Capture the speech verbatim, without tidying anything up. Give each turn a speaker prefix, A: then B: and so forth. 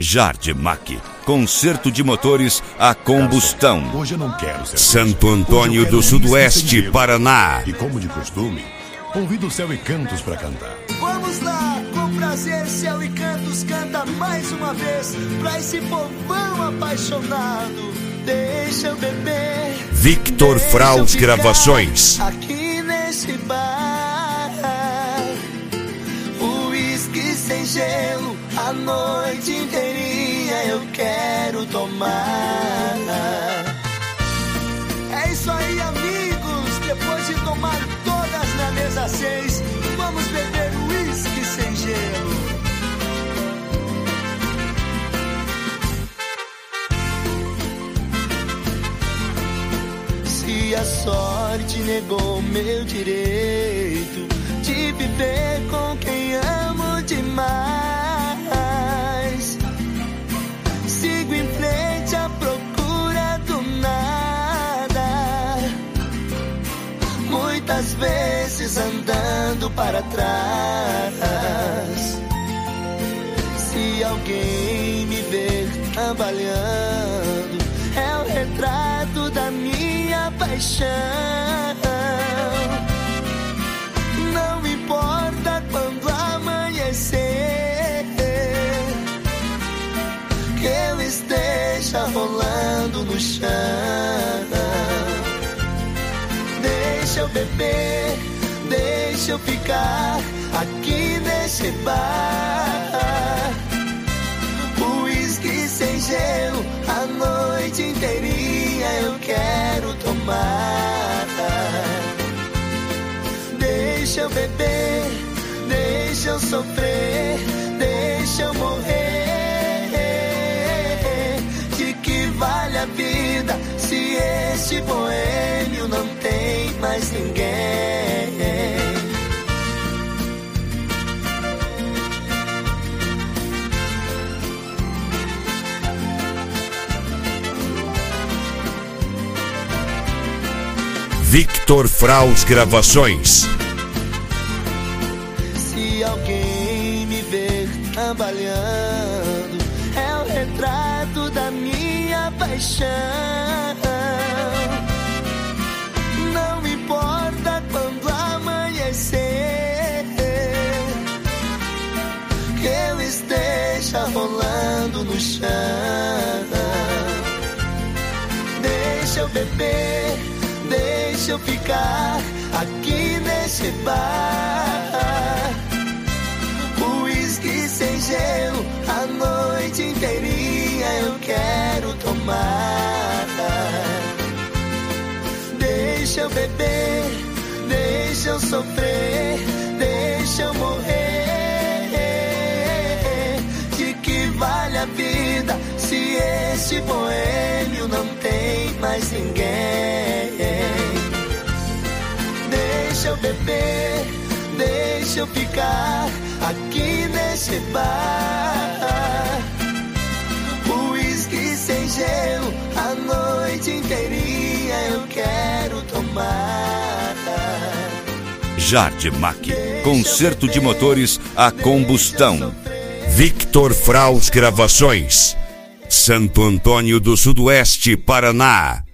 A: Jardemac, conserto de motores a combustão.
B: Hoje eu não quero cerveja.
A: Santo Antônio do Sudoeste, Paraná.
B: E como de costume, convido o Céu e Cantos para cantar.
C: Vamos lá, com prazer, Céu e Cantos canta mais uma vez pra esse povão apaixonado. Deixa eu beber.
A: Victor Fraus Gravações.
C: Aqui nesse bar, o uísque sem gelo, a noite inteirinha eu quero tomar. É isso aí, amigos. Depois de tomar todas na mesa seis, vamos beber uísque sem gelo. Se a sorte negou meu direito de viver com quem amo demais, sigo em frente à procura do nada, muitas vezes andando para trás. Se alguém me ver trabalhando, é o retrato da minha paixão. Não importa quando amanhecer, que eu esteja rolando no chão. Deixa eu beber, deixa eu ficar aqui nesse bar. Uísque sem gelo, a noite inteirinha eu quero tomar. Deixa eu beber, deixa eu sofrer, deixa eu morrer. De que vale a vida se este boêmio não tem mais ninguém?
A: Victor Fraus Gravações.
C: Se alguém me ver trabalhando, é o retrato da minha paixão. Não importa quando amanhecer, que eu esteja rolando no chão. Deixa eu beber, deixa eu ficar aqui nesse bar. Uísque sem gelo, a noite inteirinha eu quero tomar. Deixa eu beber, deixa eu sofrer, deixa eu morrer. De que vale a vida se este boêmio não tem mais ninguém? Deixa eu beber, deixa eu ficar aqui nesse bar. Uísque sem gelo, a noite inteirinha eu quero tomar.
A: Jardemac, conserto de motores a combustão. Victor Fraus Gravações. Santo Antônio do Sudoeste, Paraná.